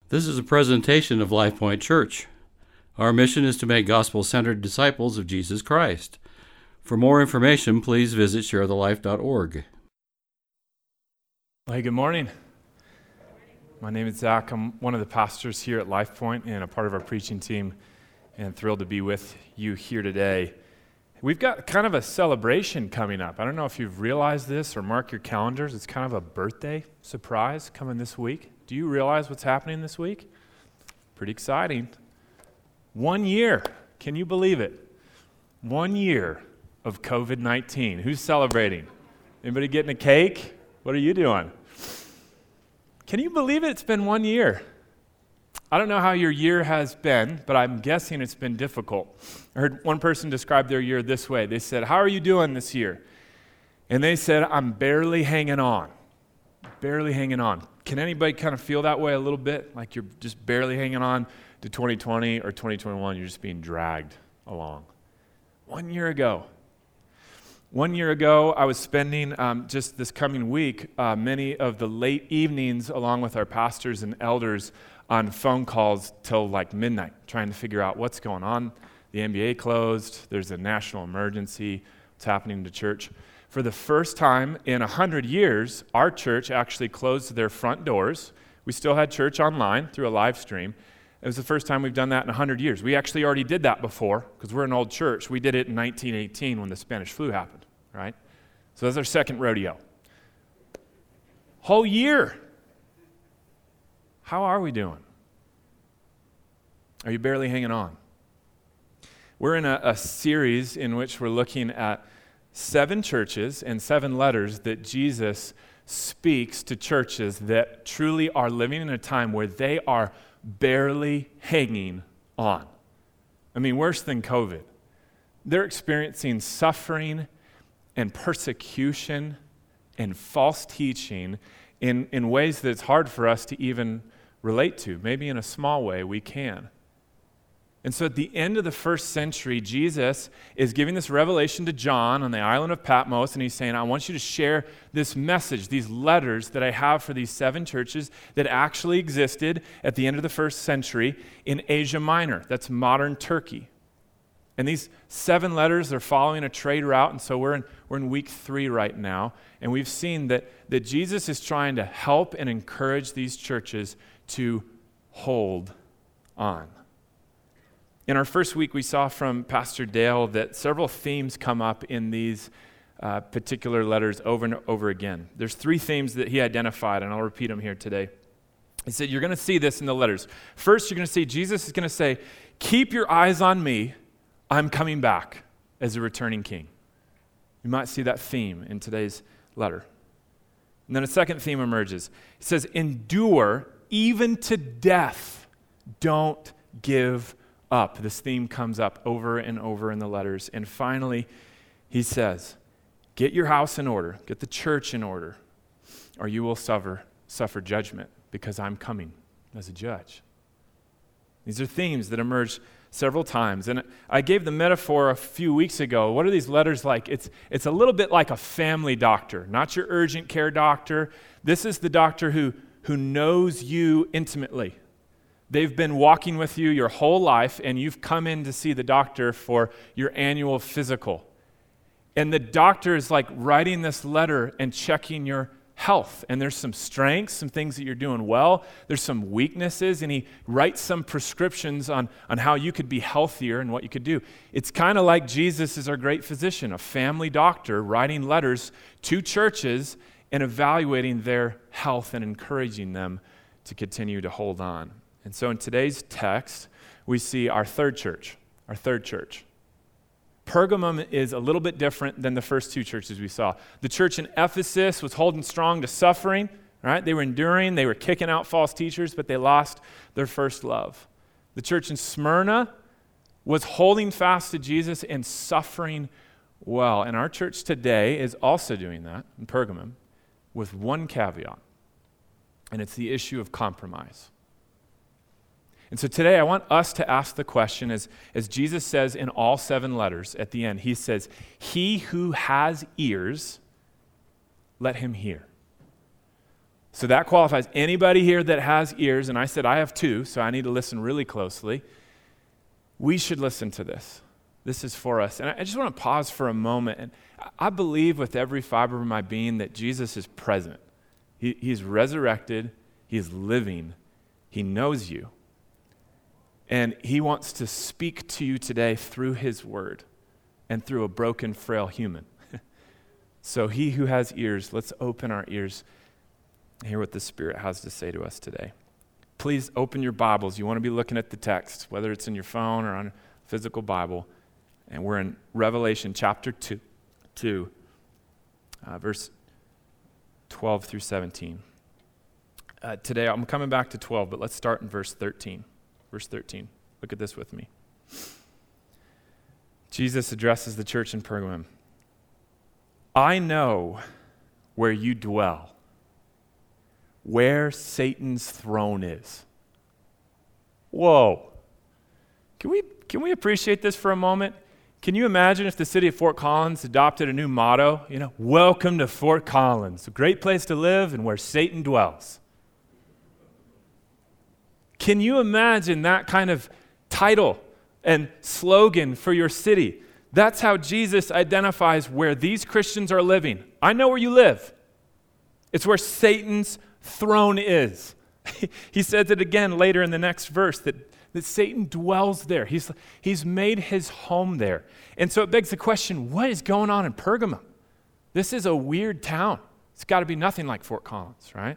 This is a presentation of Life Point Church. Our mission is to make gospel-centered disciples of Jesus Christ. For more information, please visit sharethelife.org. Well, hey, good morning. My name is Zach. I'm one of the pastors here at Life Point and a part of our preaching team, and thrilled to be with you here today. We've got kind of a celebration coming up. I don't know if you've realized this or mark your calendars. It's kind of a birthday surprise coming this week. Do you realize what's happening this week? Pretty exciting. 1 year. Can you believe it? 1 year of COVID-19. Who's celebrating? Anybody getting a cake? What are you doing? Can you believe it? It's been 1 year. I don't know how your year has been, but I'm guessing it's been difficult. I heard one person describe their year this way. They said, "How are you doing this year?" And they said, "I'm barely hanging on." Barely hanging on. Can anybody kind of feel that way a little bit? Like you're just barely hanging on to 2020 or 2021, you're just being dragged along. 1 year ago. 1 year ago, I was spending just this coming week many of the late evenings along with our pastors and elders on phone calls till like midnight, trying to figure out what's going on. The NBA closed, there's a national emergency, what's happening to church. For the first time in 100 years, our church actually closed their front doors. We still had church online through a live stream. It was the first time we've done that in 100 years. We actually already did that before because we're an old church. We did it in 1918 when the Spanish flu happened, right? So that's our second rodeo. Whole year. How are we doing? Are you barely hanging on? We're in a series in which we're looking at 7 churches and 7 letters that Jesus speaks to churches that truly are living in a time where they are barely hanging on. I mean, worse than COVID. They're experiencing suffering and persecution and false teaching in ways that it's hard for us to even relate to. Maybe in a small way we can. And so at the end of the first century, Jesus is giving this revelation to John on the island of Patmos, and he's saying, I want you to share this message, these letters that I have for these 7 churches that actually existed at the end of the first century in Asia Minor. That's modern Turkey. And these 7 letters are following a trade route, and so we're in week 3 right now, and we've seen that Jesus is trying to help and encourage these churches to hold on. In our first week, we saw from Pastor Dale that several themes come up in these particular letters over and over again. There's 3 themes that he identified, and I'll repeat them here today. He said, you're going to see this in the letters. First, you're going to see Jesus is going to say, keep your eyes on me. I'm coming back as a returning king. You might see that theme in today's letter. And then a second theme emerges. He says, endure even to death. Don't give up. This theme comes up over and over in the letters. And finally, he says, get your house in order, get the church in order, or you will suffer judgment because I'm coming as a judge. These are themes that emerge several times. And I gave the metaphor a few weeks ago. What are these letters like? It's a little bit like a family doctor, not your urgent care doctor. This is the doctor who knows you intimately. They've been walking with you your whole life, and you've come in to see the doctor for your annual physical. And the doctor is like writing this letter and checking your health. And there's some strengths, some things that you're doing well. There's some weaknesses, and he writes some prescriptions on how you could be healthier and what you could do. It's kind of like Jesus is our great physician, a family doctor writing letters to churches and evaluating their health and encouraging them to continue to hold on. And so in today's text, we see our third church. Pergamum is a little bit different than the first 2 churches we saw. The church in Ephesus was holding strong to suffering, right? They were enduring, they were kicking out false teachers, but they lost their first love. The church in Smyrna was holding fast to Jesus and suffering well. And our church today is also doing that in Pergamum with one caveat, and it's the issue of compromise. And so today I want us to ask the question, as Jesus says in all 7 letters at the end, he says, he who has ears, let him hear. So that qualifies anybody here that has ears, and I said I have two, so I need to listen really closely. We should listen to this. This is for us. And I just want to pause for a moment. And I believe with every fiber of my being that Jesus is present. He's resurrected. He is living. He knows you. And he wants to speak to you today through his word and through a broken, frail human. So he who has ears, let's open our ears and hear what the Spirit has to say to us today. Please open your Bibles. You want to be looking at the text, whether it's in your phone or on a physical Bible. And we're in Revelation chapter 2, verse 12 through 17. Today, I'm coming back to 12, but let's start in verse 13. Verse 13. Look at this with me. Jesus addresses the church in Pergamum. I know where you dwell, where Satan's throne is. Whoa. Can we appreciate this for a moment? Can you imagine if the city of Fort Collins adopted a new motto? Welcome to Fort Collins, a great place to live and where Satan dwells. Can you imagine that kind of title and slogan for your city? That's how Jesus identifies where these Christians are living. I know where you live. It's where Satan's throne is. He says it again later in the next verse that Satan dwells there. He's made his home there. And so it begs the question, what is going on in Pergamum? This is a weird town. It's got to be nothing like Fort Collins, right?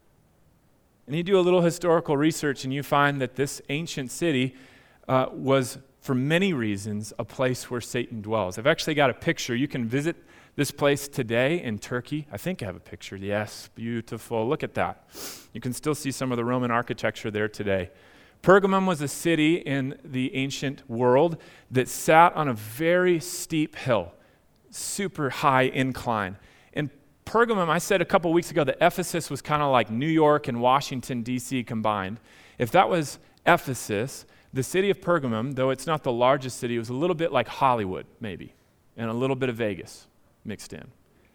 And you do a little historical research and you find that this ancient city was, for many reasons, a place where Satan dwells. I've actually got a picture. You can visit this place today in Turkey. I think I have a picture. Yes, beautiful. Look at that. You can still see some of the Roman architecture there today. Pergamum was a city in the ancient world that sat on a very steep hill, super high incline. And Pergamum, I said a couple weeks ago that Ephesus was kind of like New York and Washington, D.C. combined. If that was Ephesus, the city of Pergamum, though it's not the largest city, it was a little bit like Hollywood, maybe, and a little bit of Vegas mixed in.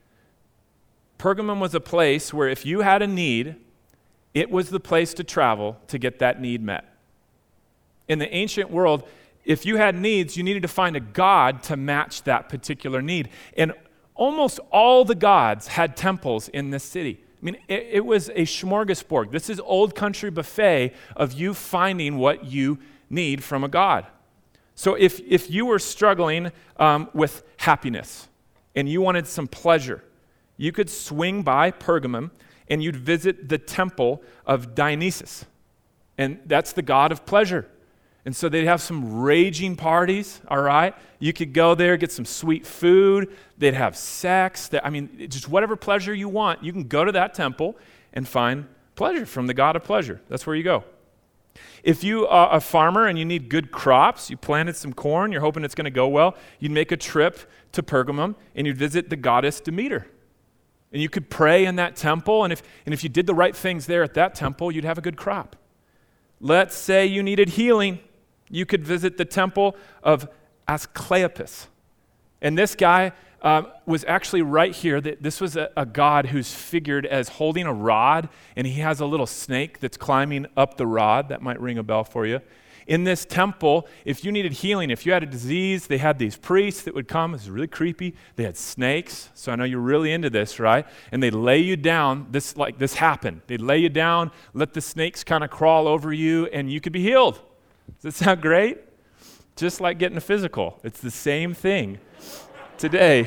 Pergamum was a place where if you had a need, it was the place to travel to get that need met. In the ancient world, if you had needs, you needed to find a god to match that particular need. And almost all the gods had temples in this city. I mean, it was a smorgasbord. This is old country buffet of you finding what you need from a god. So if you were struggling with happiness and you wanted some pleasure, you could swing by Pergamum and you'd visit the temple of Dionysus. And that's the god of pleasure. And so they'd have some raging parties, all right? You could go there, get some sweet food. They'd have sex. Just whatever pleasure you want, you can go to that temple and find pleasure from the god of pleasure. That's where you go. If you are a farmer and you need good crops, you planted some corn, you're hoping it's going to go well, you'd make a trip to Pergamum and you'd visit the goddess Demeter. And you could pray in that temple, and if you did the right things there at that temple, you'd have a good crop. Let's say you needed healing. You could visit the temple of Asclepius. And this guy was actually right here. This was a god who's figured as holding a rod, and he has a little snake that's climbing up the rod. That might ring a bell for you. In this temple, if you needed healing, if you had a disease, they had these priests that would come. This is really creepy. They had snakes, so I know you're really into this, right? And they'd lay you down. This happened. They'd lay you down, let the snakes kind of crawl over you, and you could be healed. Does that sound great? Just like getting a physical. It's the same thing today.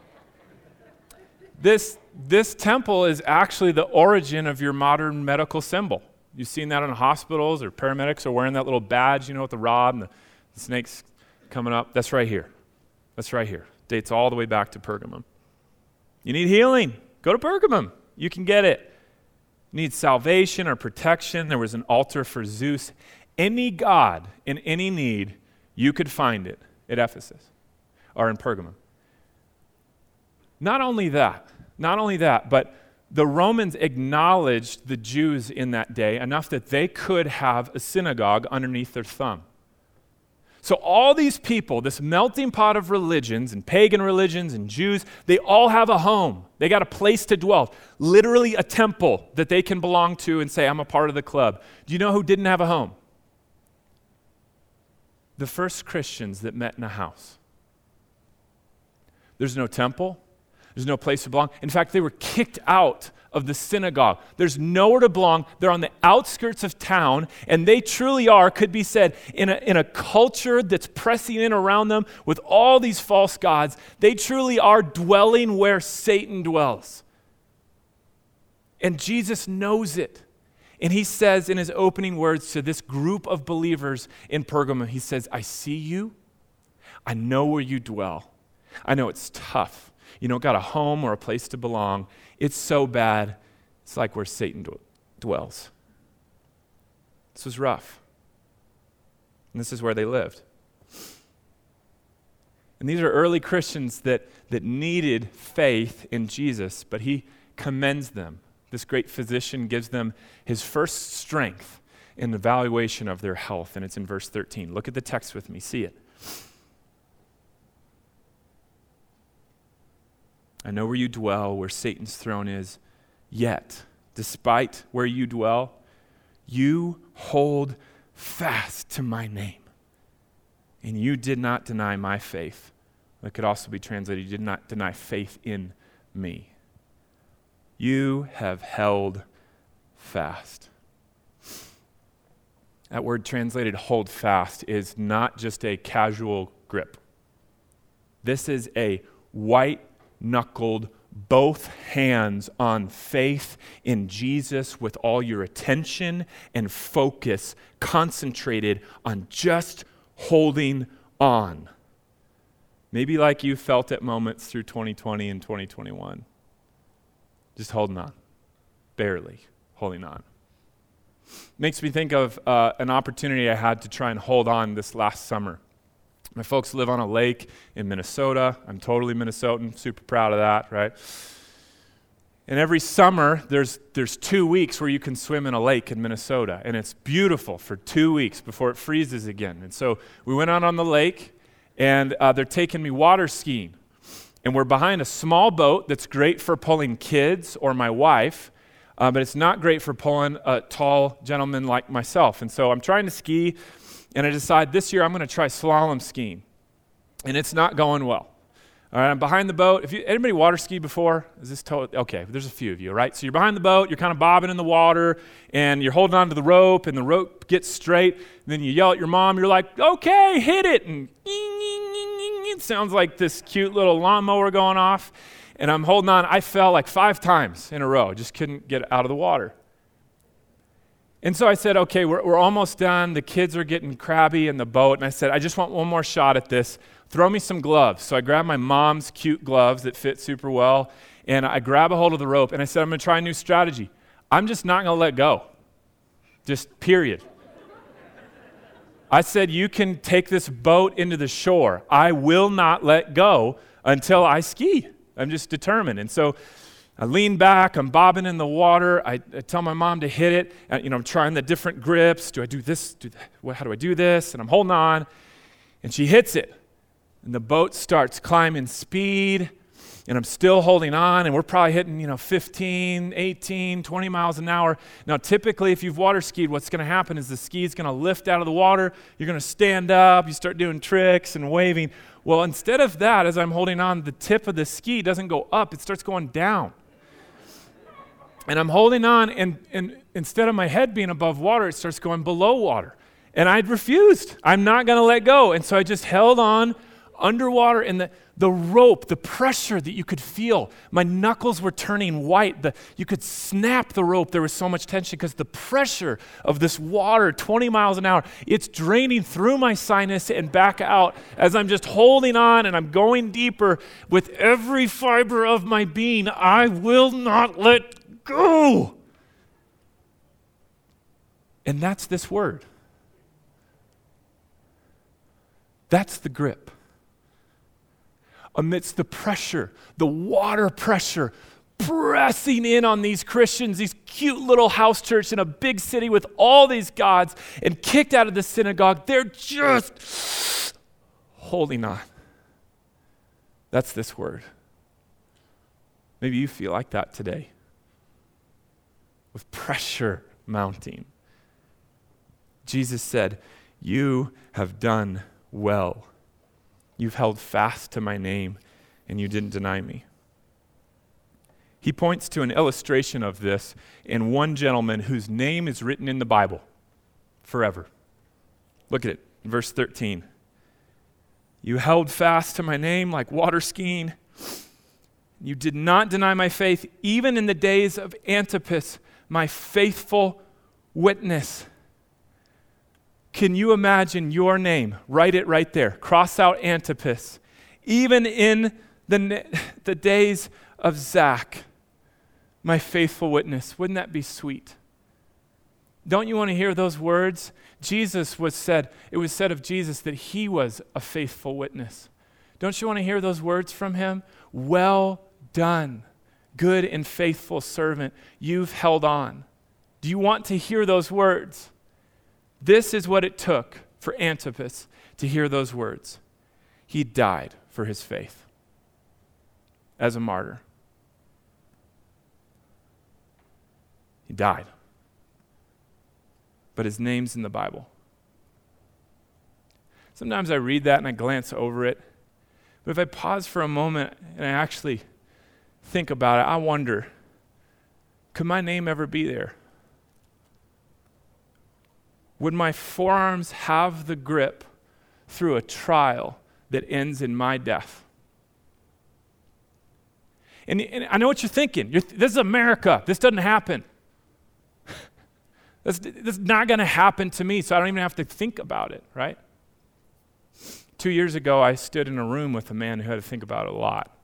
This temple is actually the origin of your modern medical symbol. You've seen that in hospitals, or paramedics are wearing that little badge, with the rod and the snakes coming up. That's right here. That's right here. Dates all the way back to Pergamum. You need healing? Go to Pergamum. You can get it. You need salvation or protection? There was an altar for Zeus. Any god in any need, you could find it at Ephesus or in Pergamum. Not only that, but the Romans acknowledged the Jews in that day enough that they could have a synagogue underneath their thumb. So all these people, this melting pot of religions and pagan religions and Jews, they all have a home. They got a place to dwell, literally a temple that they can belong to and say, I'm a part of the club. Do you know who didn't have a home? The first Christians that met in a house. There's no temple. There's no place to belong. In fact, they were kicked out of the synagogue. There's nowhere to belong. They're on the outskirts of town, and they truly are, could be said, in a culture that's pressing in around them with all these false gods. They truly are dwelling where Satan dwells. And Jesus knows it. And he says in his opening words to this group of believers in Pergamum, he says, I see you. I know where you dwell. I know it's tough. You don't got a home or a place to belong. It's so bad. It's like where Satan dwells. This was rough. And this is where they lived. And these are early Christians that needed faith in Jesus, but he commends them. This great physician gives them his first strength in the evaluation of their health, and it's in verse 13. Look at the text with me. See it. I know where you dwell, where Satan's throne is, yet, despite where you dwell, you hold fast to my name. And you did not deny my faith. That could also be translated, you did not deny faith in me. You have held fast. That word translated hold fast is not just a casual grip. This is a white-knuckled, both hands on faith in Jesus with all your attention and focus concentrated on just holding on. Maybe like you felt at moments through 2020 and 2021. Just holding on. Barely holding on. Makes me think of an opportunity I had to try and hold on this last summer. My folks live on a lake in Minnesota. I'm totally Minnesotan, super proud of that, right? And every summer, there's 2 weeks where you can swim in a lake in Minnesota, and it's beautiful for 2 weeks before it freezes again. And so we went out on the lake, and they're taking me water skiing. And we're behind a small boat that's great for pulling kids or my wife, but it's not great for pulling a tall gentleman like myself. And so I'm trying to ski, and I decide this year I'm going to try slalom skiing. And it's not going well. All right, I'm behind the boat. Anybody water ski before? Is this okay, there's a few of you, right? So you're behind the boat, you're kind of bobbing in the water, and you're holding on to the rope, and the rope gets straight. And then you yell at your mom, you're like, okay, hit it. And it sounds like this cute little lawnmower going off. And I'm holding on. I fell like 5 times in a row. Just couldn't get out of the water. And so I said, okay, we're almost done. The kids are getting crabby in the boat. And I said, I just want one more shot at this. Throw me some gloves. So I grabbed my mom's cute gloves that fit super well. And I grab a hold of the rope. And I said, I'm going to try a new strategy. I'm just not going to let go. Just period. I said, you can take this boat into the shore. I will not let go until I ski. I'm just determined. And so I lean back, I'm bobbing in the water. I tell my mom to hit it. I'm trying the different grips. Do I do this? How do I do this? And I'm holding on. And she hits it. And the boat starts climbing speed. And I'm still holding on. And we're probably hitting, 15, 18, 20 miles an hour. Now, typically, if you've water skied, what's going to happen is the ski is going to lift out of the water. You're going to stand up. You start doing tricks and waving. Well, instead of that, as I'm holding on, the tip of the ski doesn't go up. It starts going down. And I'm holding on, and instead of my head being above water, it starts going below water. And I'd refused. I'm not going to let go. And so I just held on underwater, and the rope, the pressure that you could feel, my knuckles were turning white. You could snap the rope. There was so much tension because the pressure of this water, 20 miles an hour, it's draining through my sinus and back out as I'm just holding on, and I'm going deeper with every fiber of my being. I will not let go. And that's this word. That's the grip. Amidst the pressure, the water pressure pressing in on these Christians, these cute little house church in a big city with all these gods, and kicked out of the synagogue. They're just holding on. That's this word. Maybe you feel like that today, with pressure mounting. Jesus said, "You have done well. You've held fast to my name, and you didn't deny me." He points to an illustration of this in one gentleman whose name is written in the Bible forever. Look at it, verse 13. "You held fast to my name like water skiing. You did not deny my faith, even in the days of Antipas, my faithful witness." Can you imagine your name? Write it right there. Cross out Antipas. Even in the days of Zach, my faithful witness. Wouldn't that be sweet? Don't you want to hear those words? It was said of Jesus that he was a faithful witness. Don't you want to hear those words from him? Well done, good and faithful servant. You've held on. Do you want to hear those words? This is what it took for Antipas to hear those words. He died for his faith as a martyr. He died. But his name's in the Bible. Sometimes I read that and I glance over it. But if I pause for a moment and I actually think about it, I wonder, could my name ever be there? Would my forearms have the grip through a trial that ends in my death? And I know what you're thinking. This is America. This doesn't happen. This is not going to happen to me, so I don't even have to think about it, right? 2 years ago, I stood in a room with a man who had to think about it a lot.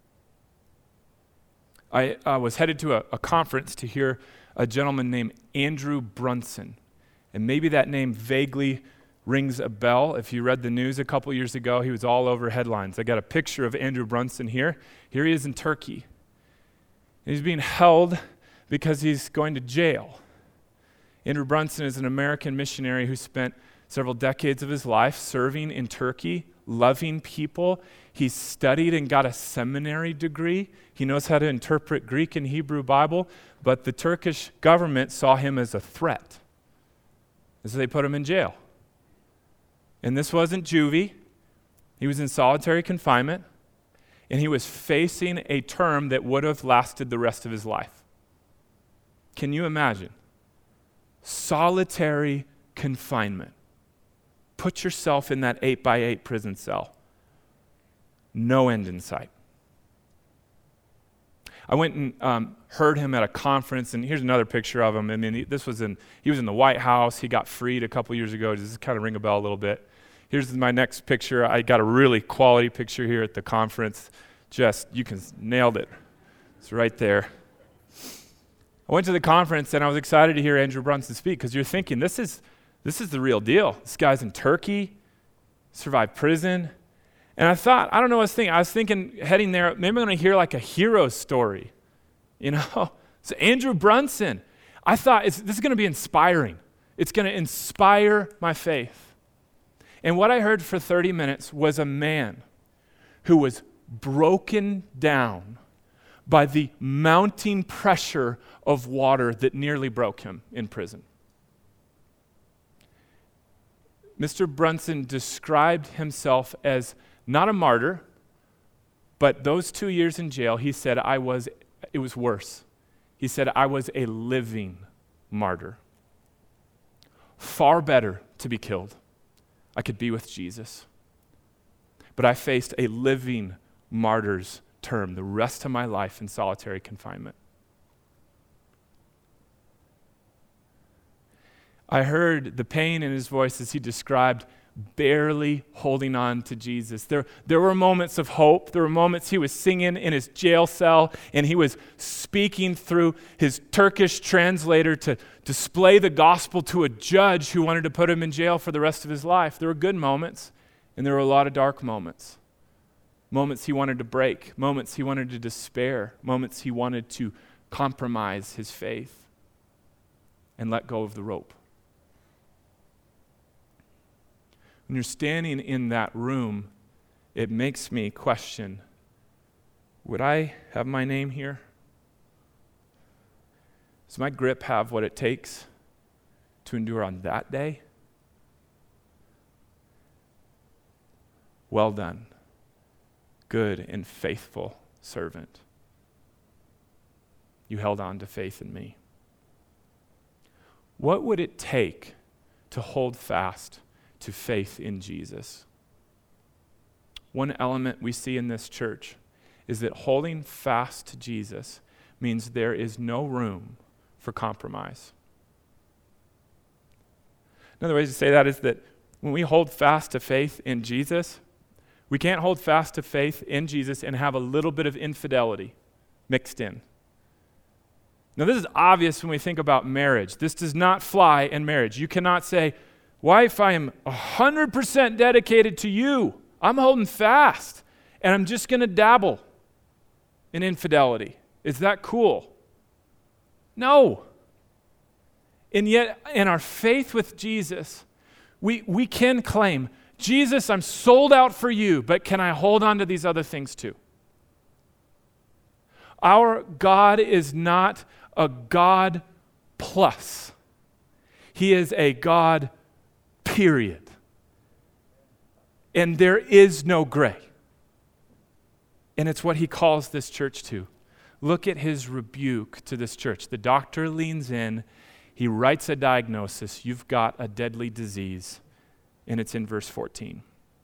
I was headed to a conference to hear a gentleman named Andrew Brunson. And maybe that name vaguely rings a bell. If you read the news a couple years ago, he was all over headlines. I got a picture of Andrew Brunson here. Here he is in Turkey. And he's being held because he's going to jail. Andrew Brunson is an American missionary who spent several decades of his life serving in Turkey, loving people. He's studied and got a seminary degree. He knows how to interpret Greek and Hebrew Bible, but the Turkish government saw him as a threat. And so they put him in jail. And this wasn't juvie. He was in solitary confinement, and he was facing a term that would have lasted the rest of his life. Can you imagine? Solitary confinement. Put yourself in that 8x8 prison cell. No end in sight. I went and heard him at a conference, and here's another picture of him. I mean, he was in the White House. He got freed a couple years ago. Does this kind of ring a bell a little bit? Here's my next picture. I got a really quality picture here at the conference. Nailed it. It's right there. I went to the conference, and I was excited to hear Andrew Brunson speak, because you're thinking, this is the real deal. This guy's in Turkey, survived prison. And I thought, I don't know what I was thinking heading there, maybe I'm going to hear like a hero story. You know? So Andrew Brunson, I thought this is going to be inspiring. It's going to inspire my faith. And what I heard for 30 minutes was a man who was broken down by the mounting pressure of water that nearly broke him in prison. Mr. Brunson described himself as not a martyr, but those 2 years in jail, he said, it was worse. He said, I was a living martyr. Far better to be killed. I could be with Jesus. But I faced a living martyr's term the rest of my life in solitary confinement. I heard the pain in his voice as he described barely holding on to Jesus. There were moments of hope. There were moments he was singing in his jail cell, and he was speaking through his Turkish translator to display the gospel to a judge who wanted to put him in jail for the rest of his life. There were good moments, and there were a lot of dark moments. moments he wanted to break, moments he wanted to despair, moments he wanted to compromise his faith and let go of the rope. When you're standing in that room, it makes me question, would I have my name here? Does my grip have what it takes to endure on that day? Well done, good and faithful servant. You held on to faith in me. What would it take to hold fast to faith in Jesus? One element we see in this church is that holding fast to Jesus means there is no room for compromise. Another way to say that is that when we hold fast to faith in Jesus, we can't hold fast to faith in Jesus and have a little bit of infidelity mixed in. Now, this is obvious when we think about marriage. This does not fly in marriage. You cannot say, wife, I am 100% dedicated to you. I'm holding fast, and I'm just going to dabble in infidelity. Is that cool? No. And yet, in our faith with Jesus, we can claim, Jesus, I'm sold out for you, but can I hold on to these other things too? Our God is not a God plus. He is a God, period. And there is no gray. And it's what he calls this church to. Look at his rebuke to this church. The doctor leans in. He writes a diagnosis. You've got a deadly disease. And it's in verse 14.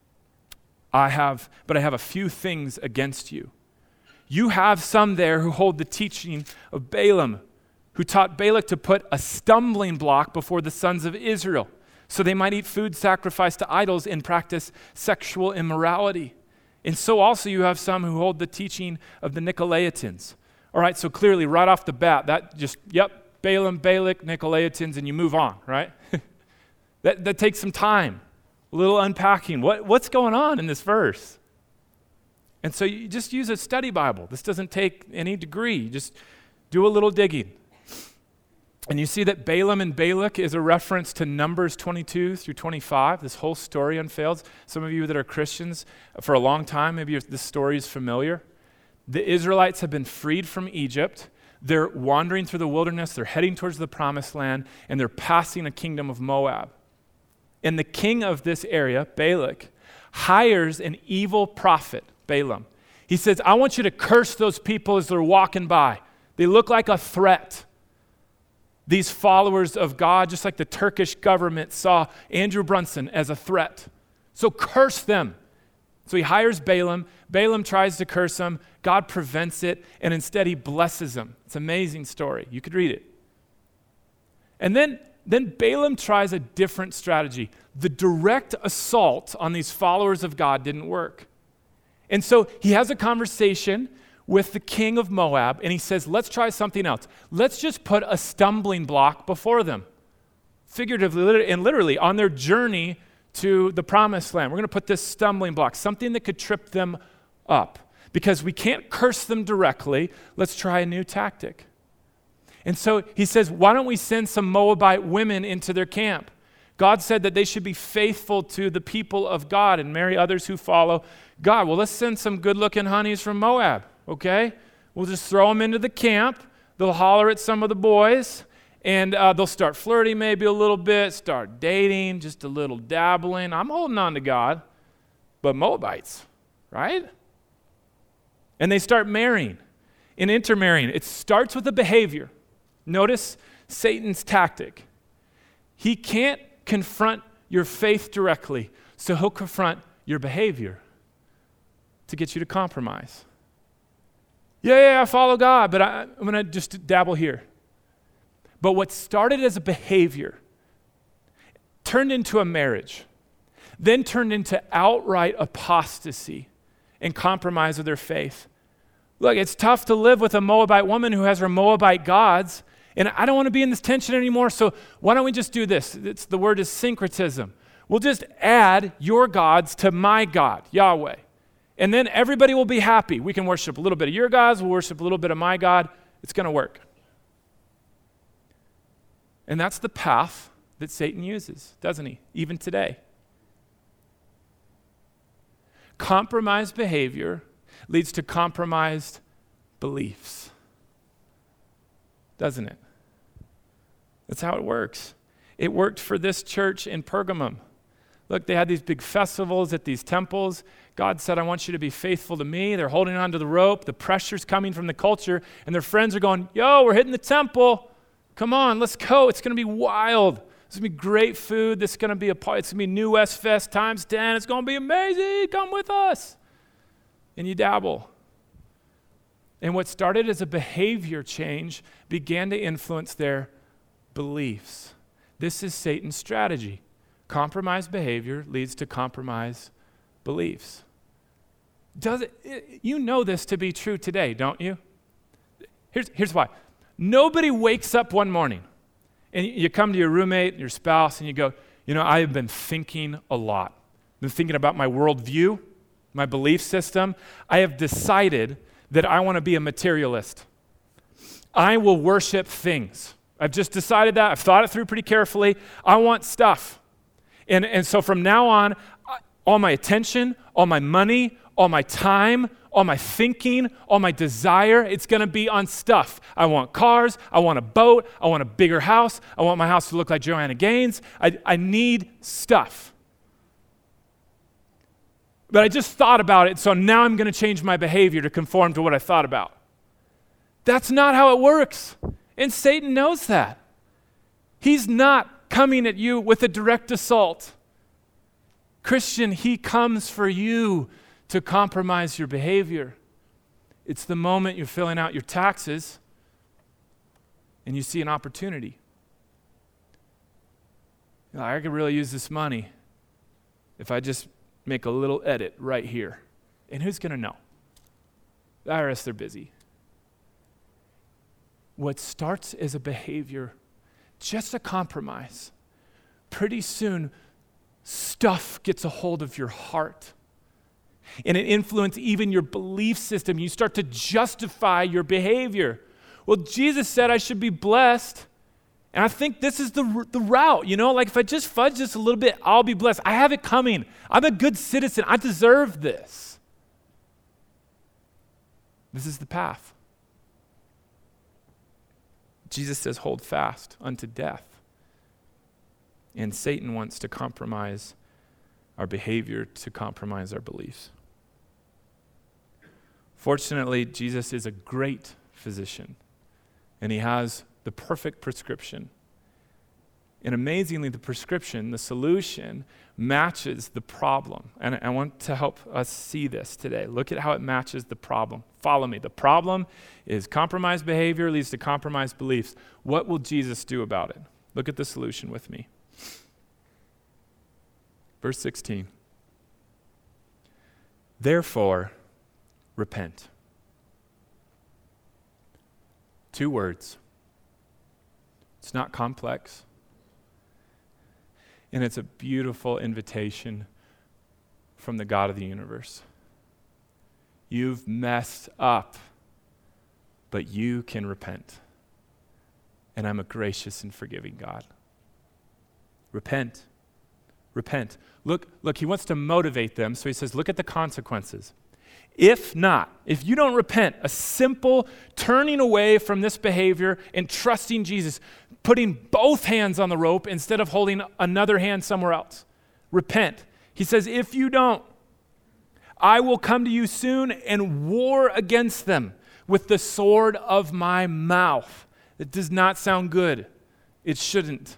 I have a few things against you. You have some there who hold the teaching of Balaam, who taught Balak to put a stumbling block before the sons of Israel, so they might eat food sacrificed to idols and practice sexual immorality. And so also you have some who hold the teaching of the Nicolaitans. All right, so clearly right off the bat, that just, Balaam, Balak, Nicolaitans, and you move on, right? that takes some time, a little unpacking. What's going on in this verse? And so you just use a study Bible. This doesn't take any degree. You just do a little digging. And you see that Balaam and Balak is a reference to Numbers 22 through 25. This whole story unfolds. Some of you that are Christians for a long time, maybe this story is familiar. The Israelites have been freed from Egypt. They're wandering through the wilderness. They're heading towards the promised land, and they're passing a kingdom of Moab. And the king of this area, Balak, hires an evil prophet, Balaam. He says, I want you to curse those people as they're walking by. They look like a threat. These followers of God, just like the Turkish government saw Andrew Brunson as a threat. So curse them. So he hires Balaam. Balaam tries to curse him. God prevents it, and instead he blesses him. It's an amazing story. You could read it. And then Balaam tries a different strategy. The direct assault on these followers of God didn't work. And so he has a conversation with the king of Moab, and he says, let's try something else. Let's just put a stumbling block before them, figuratively and literally, on their journey to the promised land. We're going to put this stumbling block, something that could trip them up. Because we can't curse them directly, let's try a new tactic. And so he says, why don't we send some Moabite women into their camp? God said that they should be faithful to the people of God and marry others who follow God. Well, let's send some good-looking honeys from Moab, okay? We'll just throw them into the camp. They'll holler at some of the boys, and they'll start flirting maybe a little bit, start dating, just a little dabbling. I'm holding on to God, but Moabites, right? And they start marrying and intermarrying. It starts with a behavior. Notice Satan's tactic. He can't confront your faith directly, so he'll confront your behavior to get you to compromise. Yeah, I follow God, but I'm going to just dabble here. But what started as a behavior turned into a marriage, then turned into outright apostasy and compromise of their faith. Look, it's tough to live with a Moabite woman who has her Moabite gods, and I don't want to be in this tension anymore, so why don't we just do this? The word is syncretism. We'll just add your gods to my God, Yahweh. And then everybody will be happy. We can worship a little bit of your gods, we'll worship a little bit of my God. It's going to work. And that's the path that Satan uses, doesn't he? Even today. Compromised behavior leads to compromised beliefs, doesn't it? That's how it works. It worked for this church in Pergamum. Look, they had these big festivals at these temples. God said, I want you to be faithful to me. They're holding on to the rope. The pressure's coming from the culture. And their friends are going, yo, we're hitting the temple. Come on, let's go. It's going to be wild. It's going to be great food. This is going to be it's going to be New West Fest times 10. It's going to be amazing. Come with us. And you dabble. And what started as a behavior change began to influence their beliefs. This is Satan's strategy. Compromised behavior leads to compromised beliefs. You know this to be true today, don't you? Here's why. Nobody wakes up one morning and you come to your roommate, your spouse, and you go, I have been thinking a lot. I've been thinking about my worldview, my belief system. I have decided that I want to be a materialist. I will worship things. I've just decided that. I've thought it through pretty carefully. I want stuff. And so from now on, all my attention, all my money, all my time, all my thinking, all my desire, it's going to be on stuff. I want cars. I want a boat. I want a bigger house. I want my house to look like Joanna Gaines. I need stuff. But I just thought about it, so now I'm going to change my behavior to conform to what I thought about. That's not how it works. And Satan knows that. He's not coming at you with a direct assault. Christian, he comes for you to compromise your behavior. It's the moment you're filling out your taxes and you see an opportunity. I could really use this money if I just make a little edit right here. And who's going to know? The IRS, they're busy. What starts as a behavior, just a compromise, pretty soon stuff gets a hold of your heart. And it influences even your belief system. You start to justify your behavior. Well, Jesus said I should be blessed. And I think this is the route, like if I just fudge this a little bit, I'll be blessed. I have it coming. I'm a good citizen. I deserve this. This is the path. Jesus says, hold fast unto death. And Satan wants to compromise our behavior, to compromise our beliefs. Fortunately, Jesus is a great physician, and he has the perfect prescription. And amazingly, the prescription, the solution, matches the problem. And I want to help us see this today. Look at how it matches the problem. Follow me. The problem is compromised behavior leads to compromised beliefs. What will Jesus do about it? Look at the solution with me. Verse 16. Therefore, repent. 2 words. It's not complex. And it's a beautiful invitation from the God of the universe. You've messed up, but you can repent. And I'm a gracious and forgiving God. Repent. Repent. Look, he wants to motivate them, so he says, look at the consequences. If not, if you don't repent, a simple turning away from this behavior and trusting Jesus, putting both hands on the rope instead of holding another hand somewhere else. Repent. He says, if you don't, I will come to you soon and war against them with the sword of my mouth. It does not sound good. It shouldn't.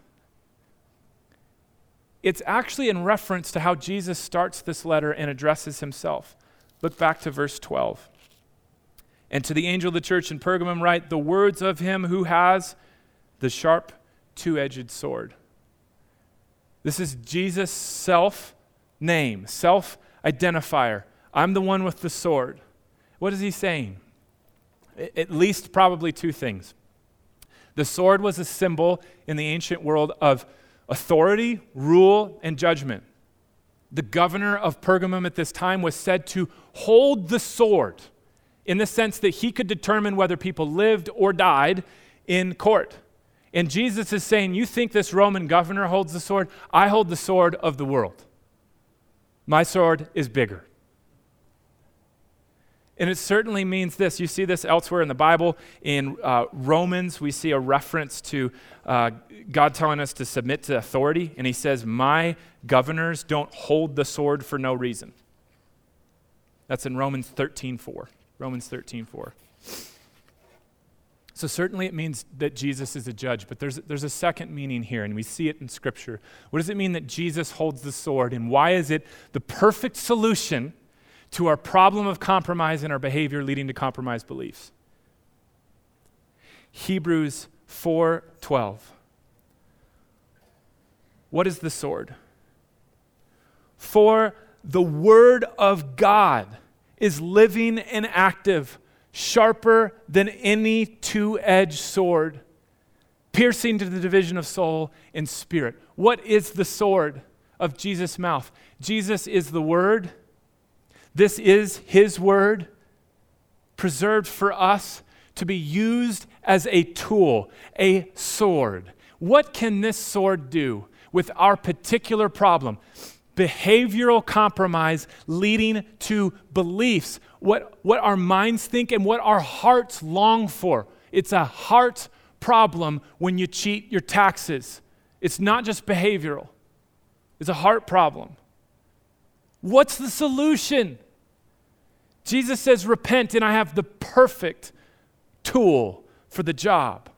It's actually in reference to how Jesus starts this letter and addresses himself. Look back to verse 12. And to the angel of the church in Pergamum write, the words of him who has the sharp two-edged sword. This is Jesus' self-name, self-identifier. I'm the one with the sword. What is he saying? At least probably 2 things. The sword was a symbol in the ancient world of authority, rule, and judgment. The governor of Pergamum at this time was said to hold the sword in the sense that he could determine whether people lived or died in court. And Jesus is saying, you think this Roman governor holds the sword? I hold the sword of the world. My sword is bigger. And it certainly means this. You see this elsewhere in the Bible. In Romans, we see a reference to God telling us to submit to authority. And he says, my governors don't hold the sword for no reason. That's in Romans 13:4. Romans 13:4. So certainly it means that Jesus is a judge, but there's a second meaning here, and we see it in Scripture. What does it mean that Jesus holds the sword, and why is it the perfect solution to our problem of compromise in our behavior leading to compromised beliefs? Hebrews 4:12. What is the sword? For the word of God is living and active, sharper than any two-edged sword, piercing to the division of soul and spirit. What is the sword of Jesus' mouth? Jesus is the Word. This is His Word, preserved for us to be used as a tool, a sword. What can this sword do with our particular problem? Behavioral compromise leading to beliefs, what our minds think and what our hearts long for. It's a heart problem when you cheat your taxes. It's not just behavioral. It's a heart problem. What's the solution? Jesus says, repent, and I have the perfect tool for the job.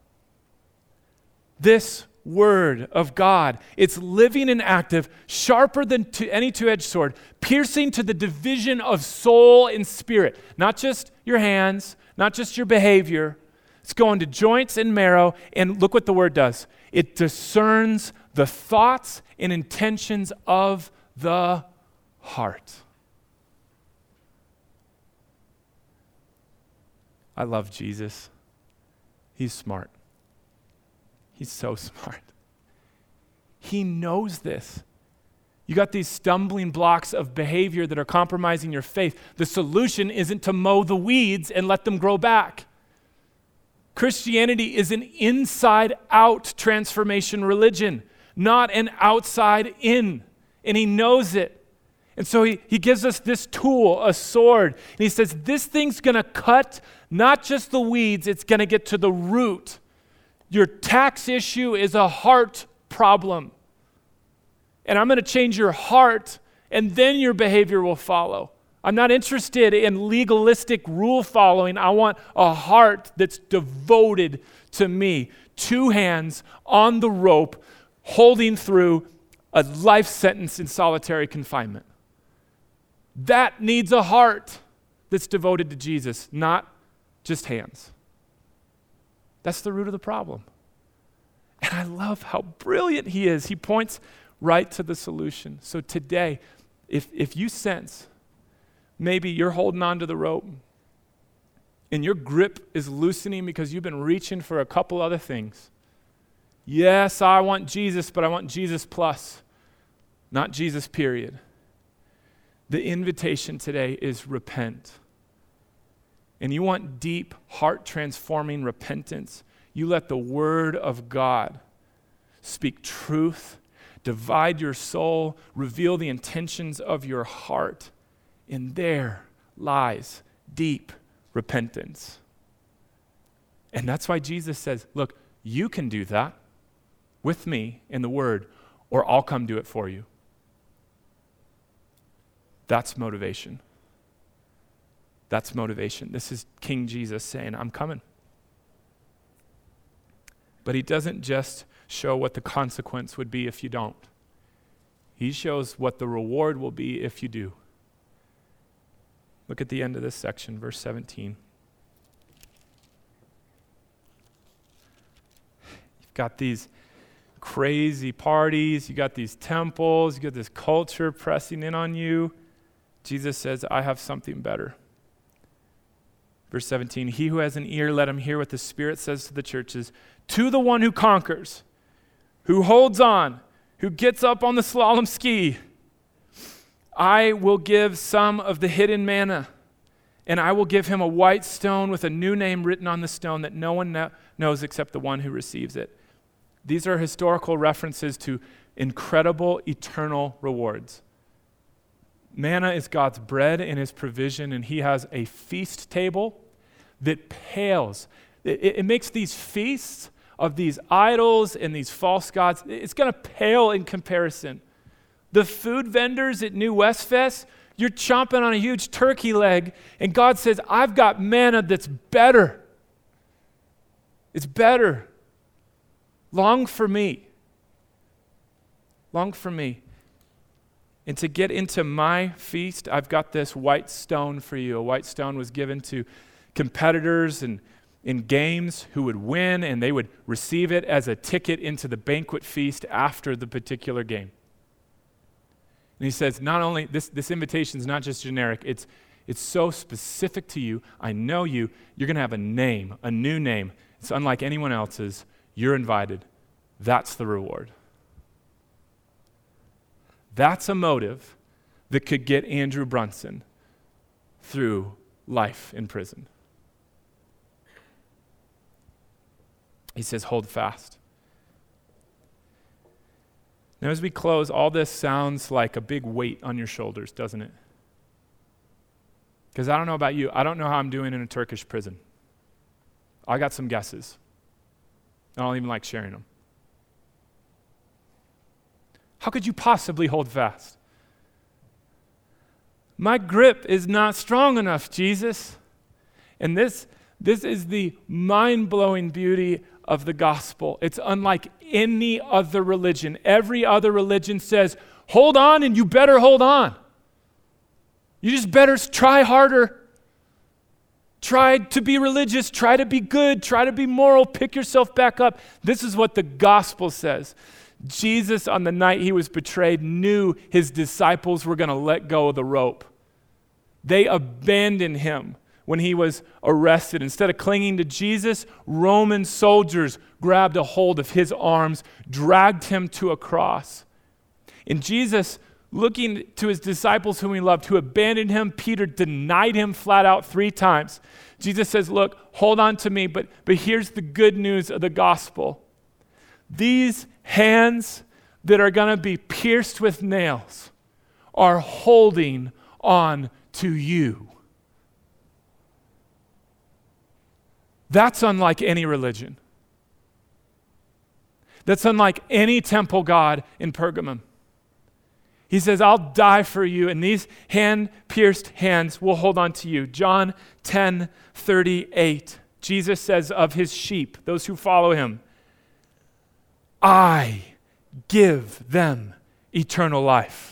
This Word of God. It's living and active, sharper than any two-edged sword, piercing to the division of soul and spirit. Not just your hands, not just your behavior. It's going to joints and marrow, and look what the Word does. It discerns the thoughts and intentions of the heart. I love Jesus. He's smart. He's so smart. He knows this. You got these stumbling blocks of behavior that are compromising your faith. The solution isn't to mow the weeds and let them grow back. Christianity is an inside-out transformation religion, not an outside-in. And He knows it. And so he gives us this tool, a sword. And He says, this thing's going to cut not just the weeds, it's going to get to the root. Your tax issue is a heart problem. And I'm going to change your heart, and then your behavior will follow. I'm not interested in legalistic rule following. I want a heart that's devoted to me. 2 hands on the rope, holding through a life sentence in solitary confinement. That needs a heart that's devoted to Jesus, not just hands. That's the root of the problem. And I love how brilliant He is. He points right to the solution. So today, if you sense maybe you're holding on to the rope and your grip is loosening because you've been reaching for a couple other things. Yes, I want Jesus, but I want Jesus plus, not Jesus period. The invitation today is repent. And you want deep, heart-transforming repentance, you let the Word of God speak truth, divide your soul, reveal the intentions of your heart, and there lies deep repentance. And that's why Jesus says, look, you can do that with me in the Word, or I'll come do it for you. That's motivation. That's motivation. This is King Jesus saying, I'm coming. But He doesn't just show what the consequence would be if you don't. He shows what the reward will be if you do. Look at the end of this section, verse 17. You've got these crazy parties, you got these temples, you got this culture pressing in on you. Jesus says, I have something better. Verse 17, he who has an ear, let him hear what the Spirit says to the churches. To the one who conquers, who holds on, who gets up on the slalom ski, I will give some of the hidden manna, and I will give him a white stone with a new name written on the stone that no one knows except the one who receives it. These are historical references to incredible eternal rewards. Manna is God's bread and his provision, and he has a feast table that pales. It makes these feasts of these idols and these false gods, it's going to pale in comparison. The food vendors at New West Fest, you're chomping on a huge turkey leg, and God says, I've got manna that's better. It's better. Long for me. Long for me. And to get into my feast, I've got this white stone for you. A white stone was given to competitors and in games who would win, and they would receive it as a ticket into the banquet feast after the particular game. And he says, not only, this invitation is not just generic, it's so specific to you. I know you. You're going to have a name, a new name. It's unlike anyone else's. You're invited. That's the reward. That's a motive that could get Andrew Brunson through life in prison. He says, hold fast. Now, as we close, all this sounds like a big weight on your shoulders, doesn't it? Because I don't know about you. I don't know how I'm doing in a Turkish prison. I got some guesses. I don't even like sharing them. How could you possibly hold fast? My grip is not strong enough, Jesus. And this is the mind-blowing beauty of the gospel. It's unlike any other religion. Every other religion says, hold on and you better hold on. You just better try harder. Try to be religious, try to be good, try to be moral, pick yourself back up. This is what the gospel says. Jesus, on the night he was betrayed, knew his disciples were going to let go of the rope. They abandoned him when he was arrested. Instead of clinging to Jesus, Roman soldiers grabbed a hold of his arms, dragged him to a cross. And Jesus, looking to his disciples whom he loved, who abandoned him, Peter denied him flat out 3 times. Jesus says, look, hold on to me, but here's the good news of the gospel. These hands that are going to be pierced with nails are holding on to you. That's unlike any religion. That's unlike any temple god in Pergamum. He says, I'll die for you, and these hand-pierced hands will hold on to you. John 10:38. Jesus says of his sheep, those who follow him, I give them eternal life.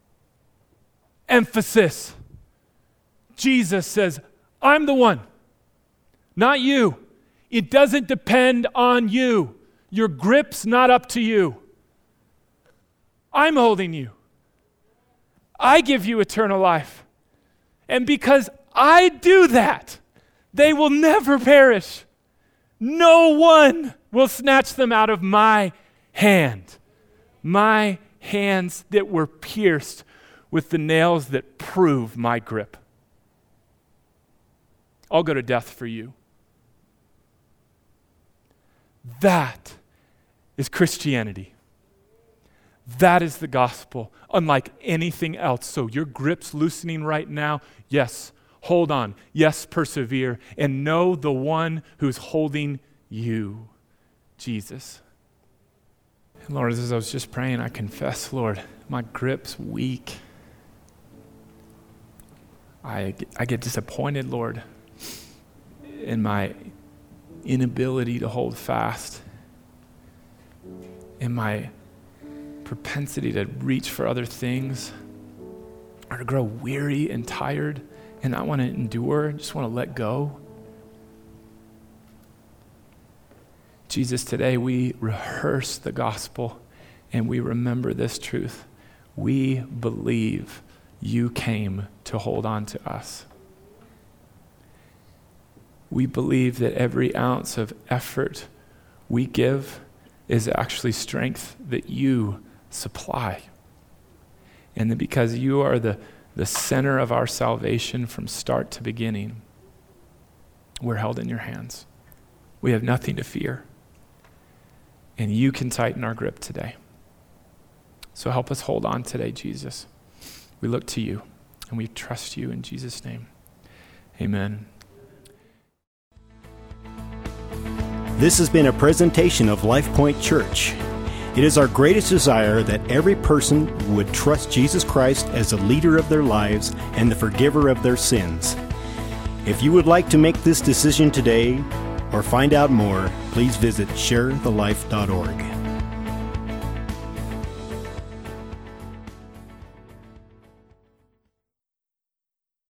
Emphasis. Jesus says, I'm the one, not you. It doesn't depend on you. Your grip's not up to you. I'm holding you. I give you eternal life. And because I do that, they will never perish. No one will snatch them out of my hand. My hands that were pierced with the nails that prove my grip. I'll go to death for you. That is Christianity. That is the gospel, unlike anything else. So your grip's loosening right now. Yes, hold on. Yes, persevere. And know the one who's holding you, Jesus. And Lord, as I was just praying, I confess, Lord, my grip's weak. I get disappointed, Lord, in my inability to hold fast, in my propensity to reach for other things, or to grow weary and tired and not want to endure, just want to let go. Jesus, today we rehearse the gospel and we remember this truth. We believe you came to hold on to us. We believe that every ounce of effort we give is actually strength that you supply. And that because you are the center of our salvation from start to beginning, we're held in your hands. We have nothing to fear. And you can tighten our grip today. So help us hold on today, Jesus. We look to you and we trust you in Jesus' name. Amen. This has been a presentation of LifePoint Church. It is our greatest desire that every person would trust Jesus Christ as the leader of their lives and the forgiver of their sins. If you would like to make this decision today or find out more, please visit sharethelife.org.